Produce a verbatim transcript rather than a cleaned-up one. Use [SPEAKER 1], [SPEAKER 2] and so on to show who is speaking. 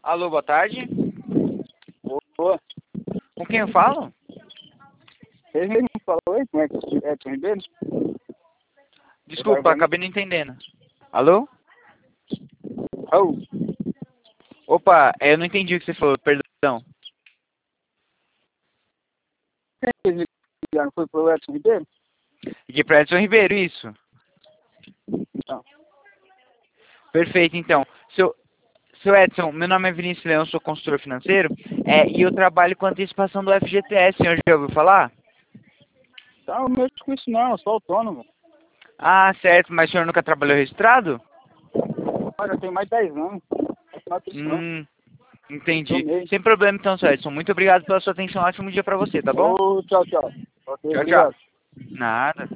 [SPEAKER 1] Alô, boa tarde.
[SPEAKER 2] Boa.
[SPEAKER 1] Com quem eu falo?
[SPEAKER 2] Ele mesmo falou aí, como é que é Edson Ribeiro?
[SPEAKER 1] Desculpa, acabei não entendendo. Alô?
[SPEAKER 2] Oh.
[SPEAKER 1] Opa, eu não entendi o que você falou, perdão.
[SPEAKER 2] Vocês me ligaram, foi pro Edson Ribeiro?
[SPEAKER 1] Liguei para Edson Ribeiro, isso.
[SPEAKER 2] Não.
[SPEAKER 1] Perfeito, então. Seu, seu Edson, meu nome é Vinícius Leão, sou consultor financeiro, é, e eu trabalho com antecipação do F G T S, o senhor já ouviu falar?
[SPEAKER 2] Tá, eu não mexo com isso não, eu sou autônomo.
[SPEAKER 1] Ah, certo, mas o senhor nunca trabalhou registrado?
[SPEAKER 2] Olha, eu tenho mais de dez anos. Não é isso não.
[SPEAKER 1] Hum, entendi.
[SPEAKER 2] Tomei.
[SPEAKER 1] Sem problema então, seu Edson. Muito obrigado pela sua atenção, ótimo dia para você, tá bom?
[SPEAKER 2] Ô, tchau, tchau. Ok,
[SPEAKER 1] Tchau, tchau.
[SPEAKER 2] obrigado.
[SPEAKER 1] Nada.